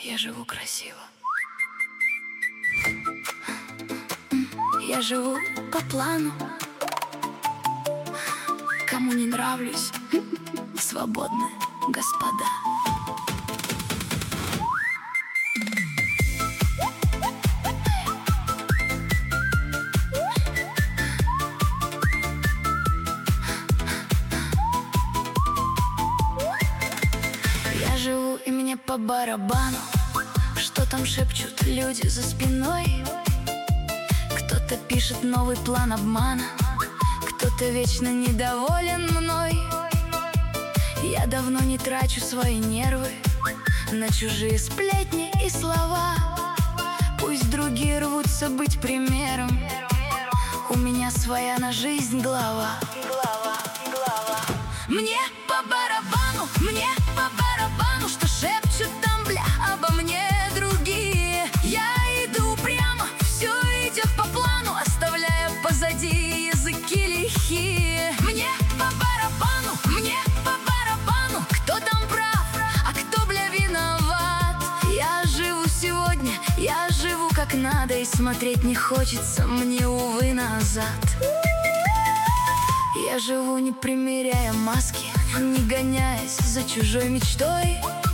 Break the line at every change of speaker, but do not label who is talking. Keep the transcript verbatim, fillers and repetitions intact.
Я живу красиво. Я живу по плану. Кому не нравлюсь, свободны, господа. Я живу, и мне по барабану, что там шепчут люди за спиной. Кто-то пишет новый план обмана, кто-то вечно недоволен мной. Я давно не трачу свои нервы на чужие сплетни и слова. Пусть другие рвутся быть примером, у меня своя на жизнь глава. Мне по барабану, мне по барабану, что шепчут там, бля, обо мне другие. Я иду прямо, все идет по плану, оставляя позади языки лихие. Мне по барабану, мне по барабану, кто там прав, а кто, бля, виноват. Я живу сегодня, я живу как надо, и смотреть не хочется мне, увы, назад. Я живу, не примеряя маски, не гоняясь за чужой мечтой.